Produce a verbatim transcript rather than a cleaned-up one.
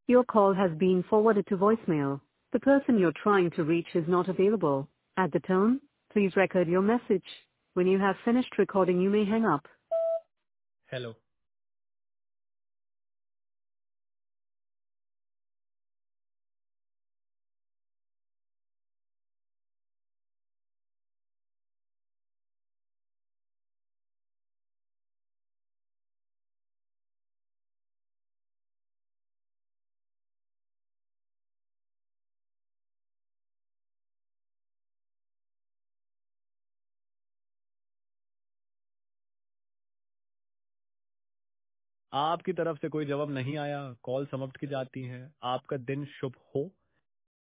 Your call has been forwarded to voicemail. The person you're trying to reach is not available. At the tone, please record your message. When you have finished recording, you may hang up. Hello. आपकी तरफ से कोई जवाब नहीं आया, call समाप्त की जाती है। आपका दिन शुभ हो।